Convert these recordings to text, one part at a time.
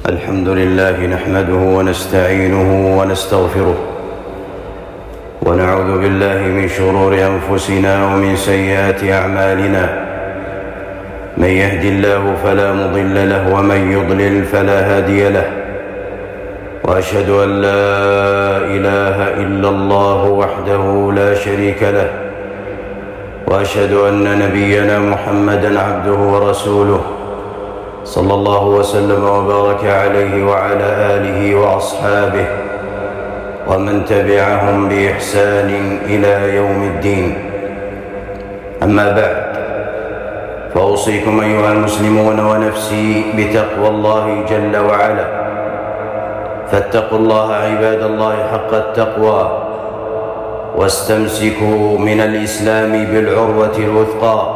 الحمد لله نحمده ونستعينه ونستغفره ونعوذ بالله من شرور أنفسنا ومن سيئات أعمالنا. من يهد الله فلا مضل له ومن يضلل فلا هادي له، وأشهد أن لا إله إلا الله وحده لا شريك له، وأشهد أن نبينا محمدًا عبده ورسوله صلى الله وسلم وبارك عليه وعلى آله وأصحابه ومن تبعهم بإحسان إلى يوم الدين. أما بعد، فأوصيكم أيها المسلمون ونفسي بتقوى الله جل وعلا، فاتقوا الله عباد الله حق التقوى، واستمسكوا من الإسلام بالعروة الوثقى،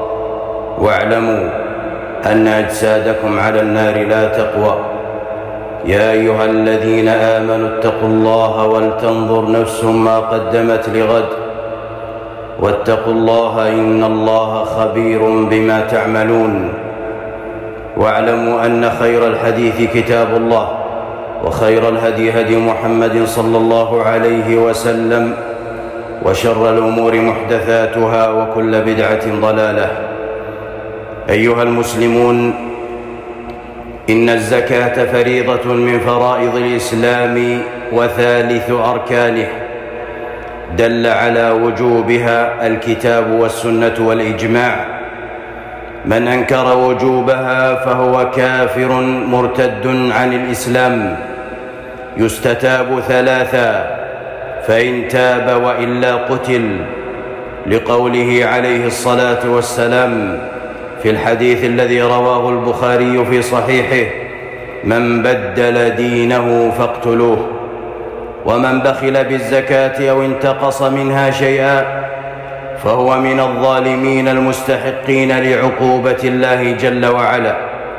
واعلموا أن أجسادكم على النار لا تقوى. يا أيها الذين آمنوا اتقوا الله ولتنظر نفس ما قدمت لغد، واتقوا الله إن الله خبير بما تعملون. واعلموا أن خير الحديث كتاب الله، وخير الهدي هدي محمد صلى الله عليه وسلم، وشر الأمور محدثاتها، وكل بدعة ضلالة. أيها المسلمون، إن الزكاة فريضة من فرائض الإسلام وثالث أركانه، دل على وجوبها الكتاب والسنة والإجماع. من أنكر وجوبها فهو كافر مرتد عن الإسلام، يستتاب ثلاثا، فإن تاب وإلا قتل، لقوله عليه الصلاة والسلام في الحديث الذي رواه البخاري في صحيحه: من بدل دينه فاقتلوه. ومن بخل بالزكاة أو انتقص منها شيئا فهو من الظالمين المستحقين لعقوبة الله جل وعلا.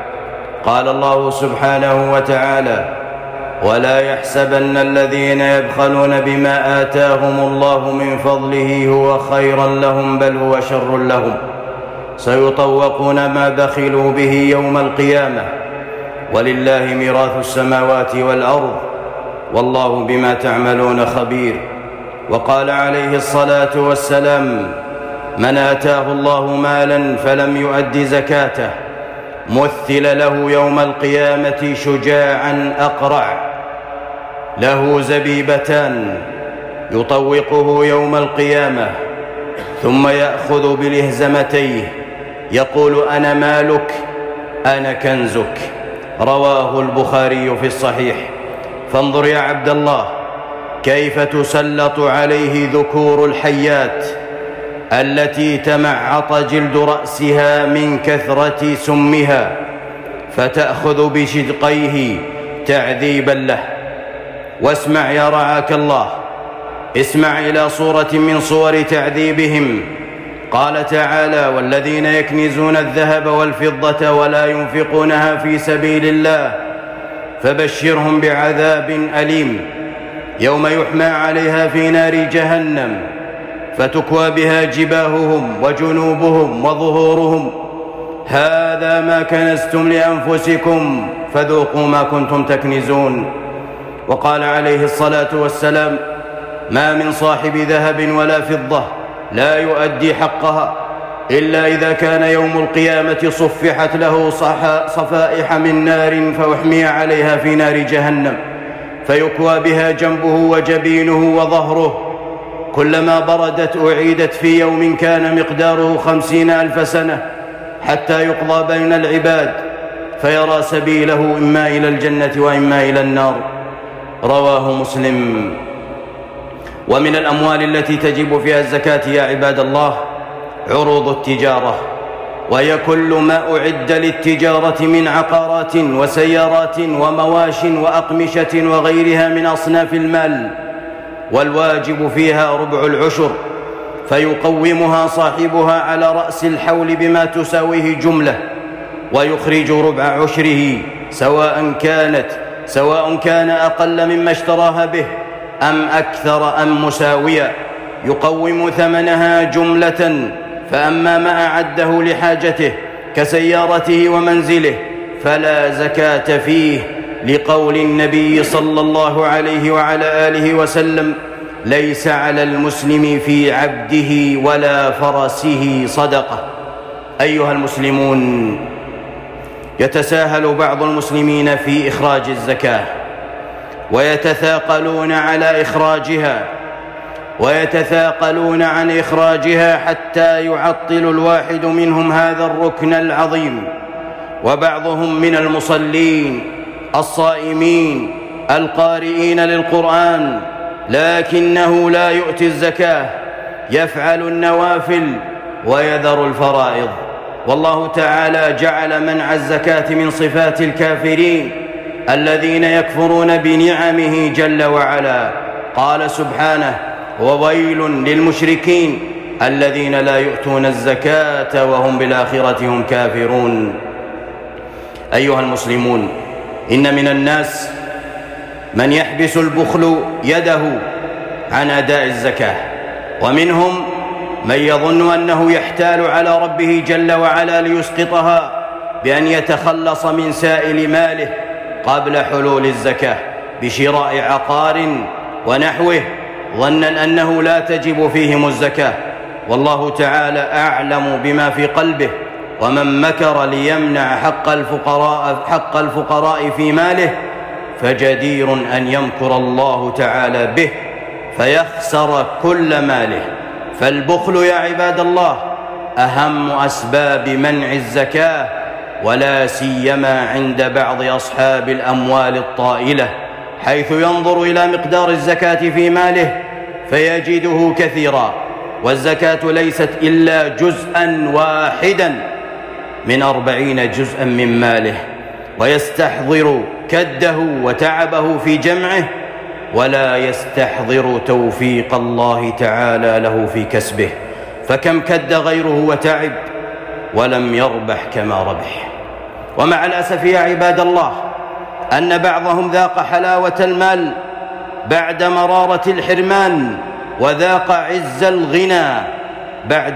قال الله سبحانه وتعالى: ولا يحسبن الذين يبخلون بما آتاهم الله من فضله هو خيرا لهم، بل هو شر لهم، سيطوقون ما بخلوا به يوم القيامة، ولله ميراث السماوات والأرض، والله بما تعملون خبير. وقال عليه الصلاة والسلام: من آتاه الله مالا فلم يؤد زكاته مثل له يوم القيامة شجاعا أقرع له زبيبتان، يطوقه يوم القيامة ثم يأخذ بلهزمتيه يقول: أنا مالك أنا كنزك. رواه البخاري في الصحيح. فانظر يا عبد الله كيف تسلط عليه ذكور الحيات التي تمعط جلد رأسها من كثرة سمها، فتأخذ بشدقيه تعذيبا له. واسمع يا رعاك الله، اسمع إلى صورة من صور تعذيبهم. قال تعالى: والذين يكنزون الذهب والفضة ولا ينفقونها في سبيل الله فبشرهم بعذاب أليم يوم يحمى عليها في نار جهنم فتكوى بها جباههم وجنوبهم وظهورهم، هذا ما كنزتم لأنفسكم فذوقوا ما كنتم تكنزون. وقال عليه الصلاة والسلام: ما من صاحب ذهب ولا فضة لا يؤدي حقها إلا إذا كان يوم القيامة صفحت له صفائح من نار فأحمي عليها في نار جهنم فيكوى بها جنبه وجبينه وظهره، كلما بردت أعيدت في يوم كان مقداره 50,000 سنة، حتى يقضى بين العباد فيرى سبيله إما إلى الجنة وإما إلى النار. رواه مسلم. ومن الأموال التي تجب فيها الزكاة يا عباد الله عروض التجارة، وهي كل ما أعد للتجارة من عقارات وسيارات ومواش وأقمشة وغيرها من أصناف المال، والواجب فيها ربع العشر، فيقومها صاحبها على رأس الحول بما تساويه جملة، ويخرج ربع عشره سواء كان أقل مما اشتراها به أم أكثر أم مساويا. يقوم ثمنها جملة، فأما ما أعده لحاجته كسيارته ومنزله فلا زكاة فيه لقول النبي صلى الله عليه وعلى آله وسلم: ليس على المسلم في عبده ولا فرسه صدقة. أيها المسلمون، يتساهل بعض المسلمين في إخراج الزكاة، ويتثاقلون على إخراجها، ويتثاقلون عن إخراجها حتى يعطل الواحد منهم هذا الركن العظيم. وبعضهم من المصلين الصائمين القارئين للقرآن لكنه لا يؤتي الزكاة، يفعل النوافل ويذر الفرائض. والله تعالى جعل منع الزكاة من صفات الكافرين الذين يكفرون بنعمه جل وعلا. قال سبحانه: وويل للمشركين الذين لا يؤتون الزكاة وهم بالآخرة هم كافرون. أيها المسلمون، إن من الناس من يحبس البخل يده عن أداء الزكاة، ومنهم من يظن أنه يحتال على ربه جل وعلا ليسقطها بأن يتخلص من سائل ماله قبل حلول الزكاة بشراء عقار ونحوه، ظنا أنه لا تجب فيهم الزكاة، والله تعالى أعلم بما في قلبه. ومن مكر ليمنع حق الفقراء في ماله فجدير أن يمكر الله تعالى به فيخسر كل ماله. فالبخل يا عباد الله أهم أسباب منع الزكاة، ولا سيما عند بعض أصحاب الأموال الطائلة، حيث ينظر إلى مقدار الزكاة في ماله فيجده كثيرا، والزكاة ليست إلا جزءا واحدا من 40 جزءا من ماله، ويستحضر كده وتعبه في جمعه، ولا يستحضر توفيق الله تعالى له في كسبه. فكم كد غيره وتعب ولم يربح كما ربح. ومع الأسف يا عباد الله أن بعضهم ذاق حلاوة المال بعد مرارة الحرمان، وذاق عز الغنى بعد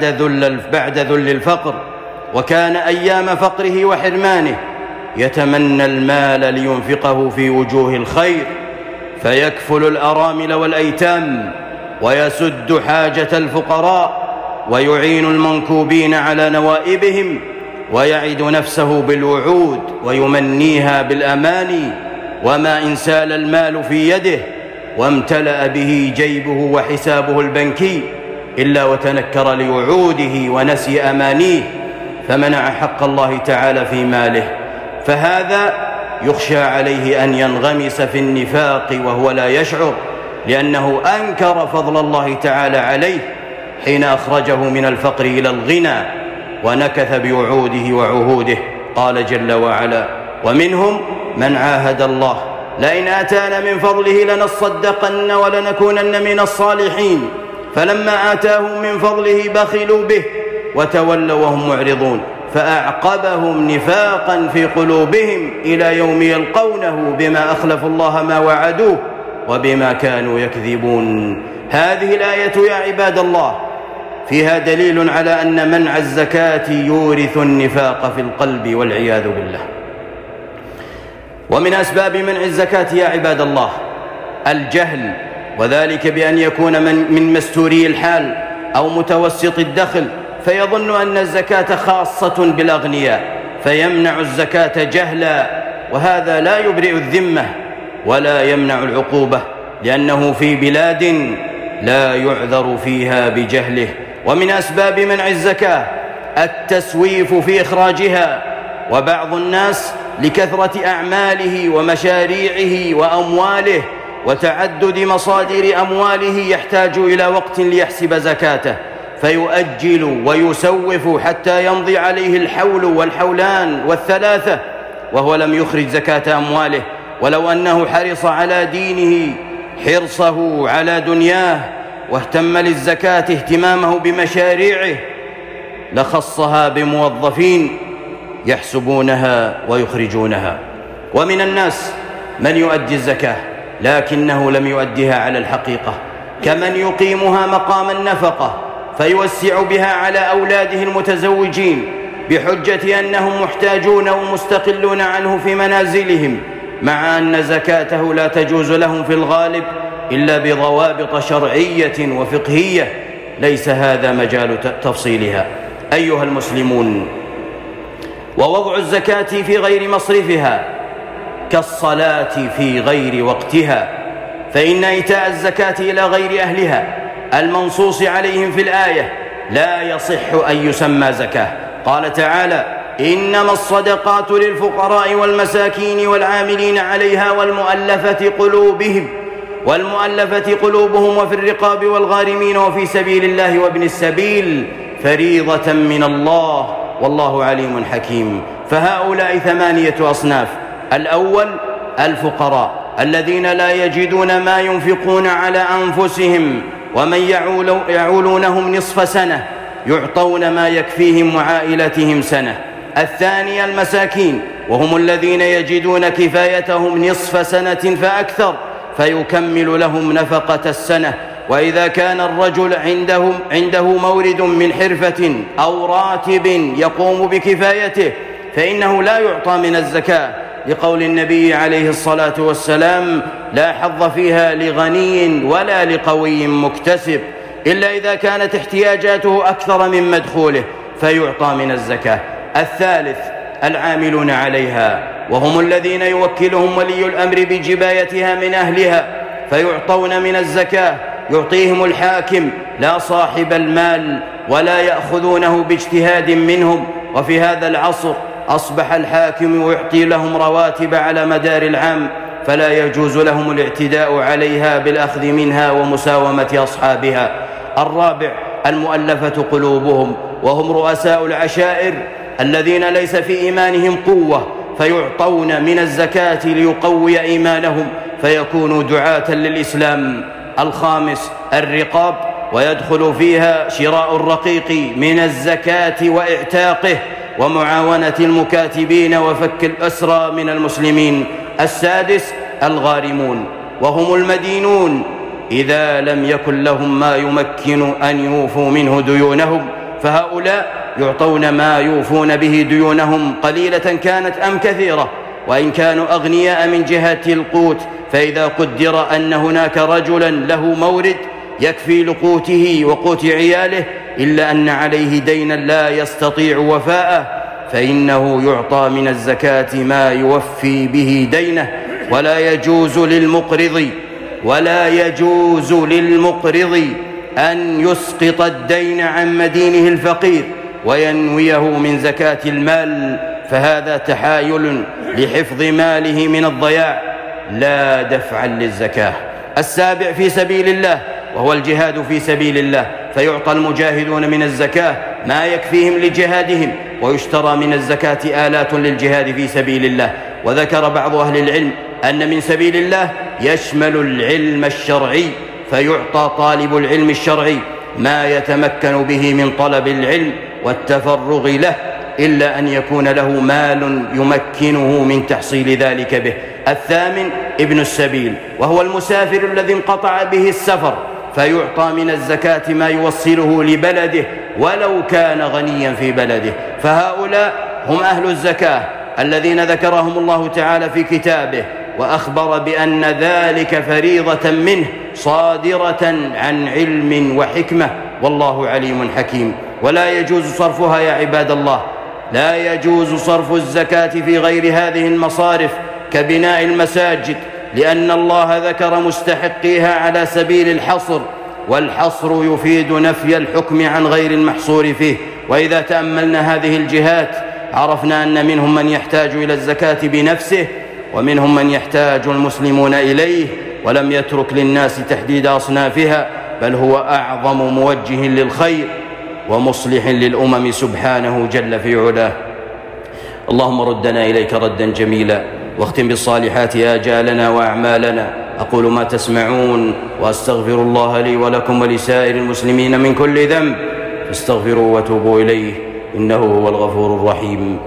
ذل الفقر، وكان أيام فقره وحرمانه يتمنى المال لينفقه في وجوه الخير، فيكفل الأرامل والأيتام، ويسد حاجة الفقراء، ويعين المنكوبين على نوائبهم، ويعد نفسه بالوعود ويمنيها بالأماني. وما إن سال المال في يده وامتلأ به جيبه وحسابه البنكي إلا وتنكر لوعوده ونسي أمانيه، فمنع حق الله تعالى في ماله. فهذا يخشى عليه أن ينغمس في النفاق وهو لا يشعر، لأنه أنكر فضل الله تعالى عليه حين أخرجه من الفقر إلى الغنى ونكث بوعوده وعهوده. قال جل وعلا: ومنهم من عاهد الله لئن آتانا من فضله لنصدقن ولنكونن من الصالحين، فلما آتاهم من فضله بخلوا به وتولوا وهم معرضون، فأعقبهم نفاقا في قلوبهم إلى يوم يلقونه بما أخلفوا الله ما وعدوه وبما كانوا يكذبون. هذه الآية يا عباد الله فيها دليل على أن منع الزكاة يورث النفاق في القلب والعياذ بالله. ومن أسباب منع الزكاة يا عباد الله الجهل، وذلك بأن يكون من مستوري الحال أو متوسط الدخل، فيظن أن الزكاة خاصة بالأغنياء فيمنع الزكاة جهلا، وهذا لا يبرئ الذمة ولا يمنع العقوبة، لأنه في بلاد لا يعذر فيها بجهله. ومن أسباب منع الزكاة التسويف في إخراجها، وبعض الناس لكثرة أعماله ومشاريعه وأمواله وتعدد مصادر أمواله يحتاج إلى وقت ليحسب زكاته، فيؤجل ويسوف حتى يمضي عليه الحول والحولان والثلاثة وهو لم يخرج زكاة أمواله، ولو أنه حرص على دينه حرصه على دنياه واهتم للزكاة اهتمامه بمشاريعه لخصها بموظفين يحسبونها ويخرجونها. ومن الناس من يؤدي الزكاة لكنه لم يؤديها على الحقيقة، كمن يقيمها مقام النفقة فيوسع بها على أولاده المتزوجين بحجة أنهم محتاجون ومستقلون عنه في منازلهم، مع أن زكاته لا تجوز لهم في الغالب إلا بضوابط شرعية وفقهية ليس هذا مجال تفصيلها. أيها المسلمون، ووضع الزكاة في غير مصرفها كالصلاة في غير وقتها، فإن إيتاء الزكاة إلى غير أهلها المنصوص عليهم في الآية لا يصح أن يسمى زكاة. قال تعالى: إنما الصدقات للفقراء والمساكين والعاملين عليها والمؤلفة قلوبهم وفي الرقاب والغارمين وفي سبيل الله وابن السبيل فريضة من الله والله عليم حكيم. فهؤلاء 8 أصناف: الأول الفقراء الذين لا يجدون ما ينفقون على أنفسهم ومن يعولونهم نصف سنة يعطون ما يكفيهم وعائلتهم سنة. الثاني المساكين، وهم الذين يجدون كفايتهم نصف سنة فأكثر فيكمل لهم نفقة السنة. وإذا كان الرجل عنده مورد من حرفة أو راتب يقوم بكفايته فإنه لا يعطى من الزكاة، لقول النبي عليه الصلاة والسلام: لا حظ فيها لغني ولا لقوي مكتسب، إلا إذا كانت احتياجاته أكثر من مدخوله فيعطى من الزكاة. الثالث العاملون عليها، وهم الذين يوكلهم ولي الأمر بجبايتها من أهلها فيعطون من الزكاة، يعطيهم الحاكم لا صاحب المال ولا يأخذونه باجتهاد منهم. وفي هذا العصر أصبح الحاكم يعطي لهم رواتب على مدار العام، فلا يجوز لهم الاعتداء عليها بالأخذ منها ومساومة أصحابها. الرابع المؤلفة قلوبهم، وهم رؤساء العشائر الذين ليس في إيمانهم قوة فيعطون من الزكاة ليقوي إيمانهم فيكونوا دعاة للإسلام. الخامس الرقاب، ويدخل فيها شراء الرقيق من الزكاة وإعتاقه ومعاونة المكاتبين وفك الأسرى من المسلمين. السادس الغارمون، وهم المدينون إذا لم يكن لهم ما يمكن أن يوفوا منه ديونهم، فهؤلاء يعطون ما يوفون به ديونهم قليلة كانت أم كثيرة، وإن كانوا أغنياء من جهة القوت، فإذا قدر أن هناك رجلا له مورد يكفي لقوته وقوت عياله إلا أن عليه دينا لا يستطيع وفاءه فإنه يعطى من الزكاة ما يوفي به دينه. ولا يجوز للمقرض أن يسقط الدين عن مدينه الفقير وينويه من زكاة المال، فهذا تحايل لحفظ ماله من الضياع لا دفعا للزكاة. السابع في سبيل الله، وهو الجهاد في سبيل الله، فيعطى المجاهدون من الزكاة ما يكفيهم لجهادهم، ويشترى من الزكاة آلات للجهاد في سبيل الله. وذكر بعض أهل العلم أن من سبيل الله يشمل العلم الشرعي، فيعطى طالب العلم الشرعي ما يتمكن به من طلب العلم والتفرغ له، إلا أن يكون له مال يمكنه من تحصيل ذلك به. الثامن ابن السبيل، وهو المسافر الذي انقطع به السفر، فيعطى من الزكاة ما يوصله لبلده ولو كان غنيا في بلده. فهؤلاء هم أهل الزكاة الذين ذكرهم الله تعالى في كتابه، وأخبر بأن ذلك فريضة منه صادرة عن علم وحكمة، والله عليم حكيم. ولا يجوز صرفها يا عباد الله، لا يجوز صرف الزكاة في غير هذه المصارف كبناء المساجد، لأن الله ذكر مستحقيها على سبيل الحصر، والحصر يفيد نفي الحكم عن غير المحصور فيه. وإذا تأملنا هذه الجهات عرفنا أن منهم من يحتاج إلى الزكاة بنفسه، ومنهم من يحتاج المسلمون إليه، ولم يترك للناس تحديد أصنافها، بل هو أعظم موجه للخير ومصلح للأمم سبحانه جل في علاه. اللهم ردنا إليك ردا جميلا، واختم بالصالحات آجالنا وأعمالنا. أقول ما تسمعون، وأستغفر الله لي ولكم ولسائر المسلمين من كل ذنب، فاستغفروا وتوبوا إليه إنه هو الغفور الرحيم.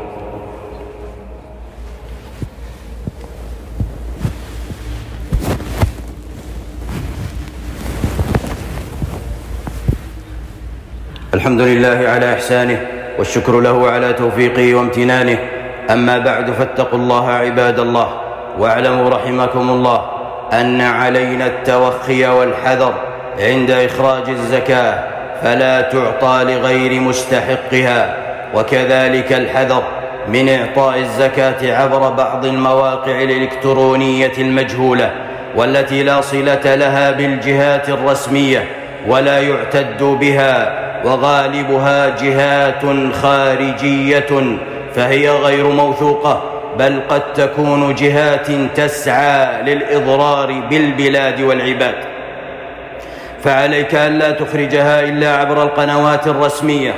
الحمد لله على إحسانه، والشكر له على توفيقه وامتنانه. أما بعد، فاتقوا الله عباد الله، واعلموا رحمكم الله أن علينا التوخي والحذر عند إخراج الزكاة فلا تعطى لغير مستحقها، وكذلك الحذر من إعطاء الزكاة عبر بعض المواقع الإلكترونية المجهولة والتي لا صلة لها بالجهات الرسمية ولا يعتد بها، وغالبها جهات خارجية فهي غير موثوقة، بل قد تكون جهات تسعى للإضرار بالبلاد والعباد. فعليك ألا تخرجها إلا عبر القنوات الرسمية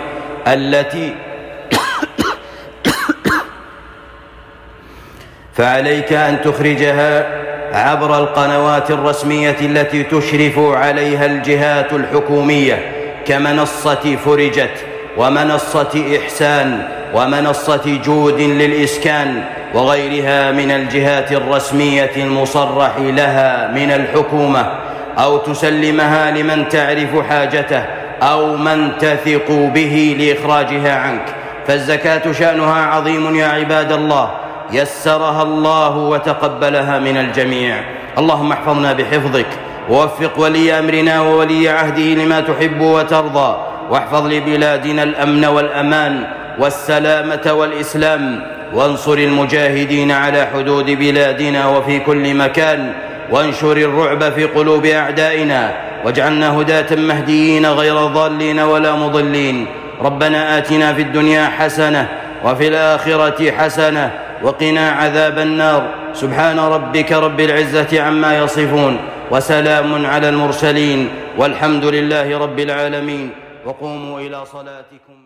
فعليك أن تخرجها عبر القنوات الرسمية التي تشرف عليها الجهات الحكومية كمنصة فرجت ومنصة إحسان ومنصة جود للإسكان وغيرها من الجهات الرسمية المصرح لها من الحكومة، أو تسلمها لمن تعرف حاجته أو من تثق به لإخراجها عنك. فالزكاة شأنها عظيم يا عباد الله، يسرها الله وتقبلها من الجميع. اللهم احفظنا بحفظك، ووفق ولي أمرنا وولي عهده لما تحب وترضى، واحفظ لبلادنا الأمن والأمان والسلامة والإسلام، وانصر المجاهدين على حدود بلادنا وفي كل مكان، وانشر الرعب في قلوب أعدائنا، واجعلنا هداة مهديين غير ضالين ولا مضلين. ربنا آتنا في الدنيا حسنة وفي الآخرة حسنة وقنا عذاب النار. سبحان ربك رب العزة عما يصفون، وسلام على المرسلين، والحمد لله رب العالمين. وقوموا إلى صلاتكم.